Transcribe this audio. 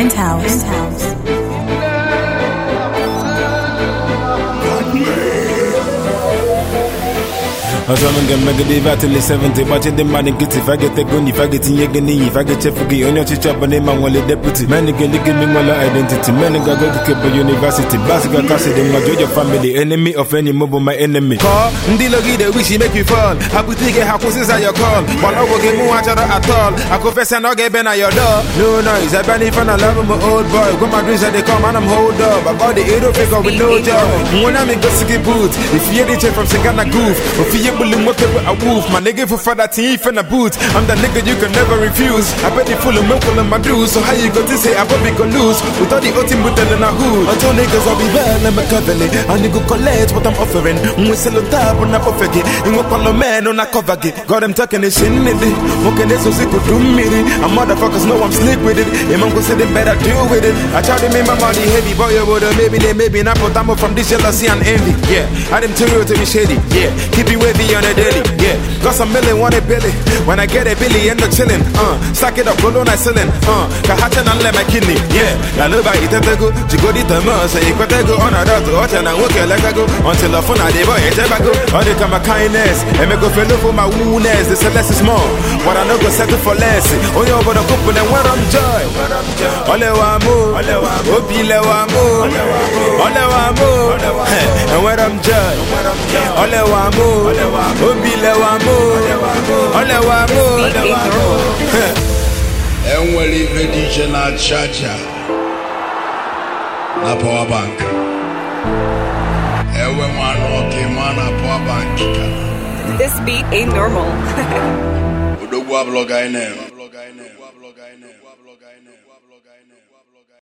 Penthouse. I'm gonna make it till 70, but the man get if I get the gun, if I get in Yagani, if I get Chefugi, on your chop and name and deputy. Man, you can give me my identity. Man, I go to keep a university. Basic custody, my your family, enemy of any mobile, my enemy. Call, Ndilogi, the wish make you fall. I put take a house is your call. But I will get more at all. I confess and I'll get Ben at your door. No noise, I ban if I love my old boy. Go my dreams that they come and I'm hold up. I got the 8 figure with no job. When I'm in Gossip Boots, if you're the from Sagana Goof, or if you're a wolf, my nigga for father teeth and a boot. I'm the nigga you can never refuse. I bet you full of milk on my dues. So how you got to say I probably gonna lose without the ultimate in a hood? I told niggas I'll be well and my covenant. And you go collect what I'm offering. We sell a tab on a perfect. You won't call a man on a cover gate. God, I'm talking this shit in it. What can they so sick to me? And motherfuckers know I'm slick with it. Your mom go say they better deal with it. I try to make my money heavy, boy, you would maybe not put them from this jealousy and envy. Yeah, I didn't tell you to be shady. Yeah, keep it wavy on a daily. Yeah, got some million, want a billy. When I get a billy, end up chilling. Stack it up, go on, I selling. Kahatan and let my kidney. Yeah, I love I eat a go. You go to the most, you got to go on a dot to watch and I work like I go. Until the phone, I did boy, I go. All the time, my kindness. And make go fellow for my woundness. The less is more. What I know go settle for less. Oh, you're over the couple and where I'm joy. Ole wa mo, Obile wa mo, Ole wa mo, and where I'm joy. Ole wa mo, Obile wa mo, Ole wa mo. And well, if a DJ na charger, na power bank. And when man okay, man na power bank. This beat ain't normal. Udo gwa blog I name.